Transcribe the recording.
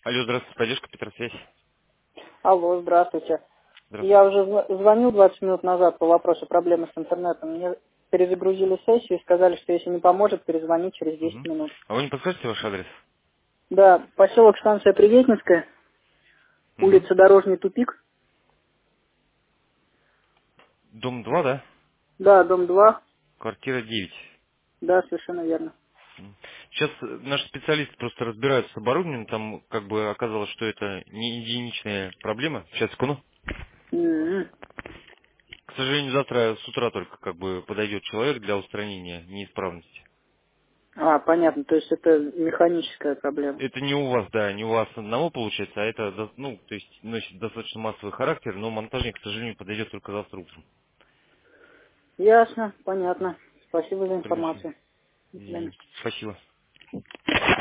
Алло, здравствуйте, поддержка Петросвязь. Алло, здравствуйте. Я Здравствуйте. уже звонил 20 минут назад по вопросу проблемы с интернетом. Мне перезагрузили сессию и сказали, что если не поможет, перезвонить через 10 Мгм. минут. А вы не подскажете ваш адрес? Да, поселок станция Приветницкая, Мгм. улица Дорожный тупик. Дом 2, да? Да, дом 2. Квартира 9. Да, совершенно верно. Сейчас наши специалисты просто разбираются с оборудованием, там как бы оказалось, что это не единичная проблема. Сейчас, секунду. М. К сожалению, завтра с утра только как бы подойдет человек для устранения неисправности. А, понятно, то есть это механическая проблема. Это не у вас, да, не у вас одного получается, а это, ну, то есть носит достаточно массовый характер, но монтажник, к сожалению, подойдет только завтра утром. Ясно, понятно. Спасибо за Принесу. информацию. До свидания. Спасибо.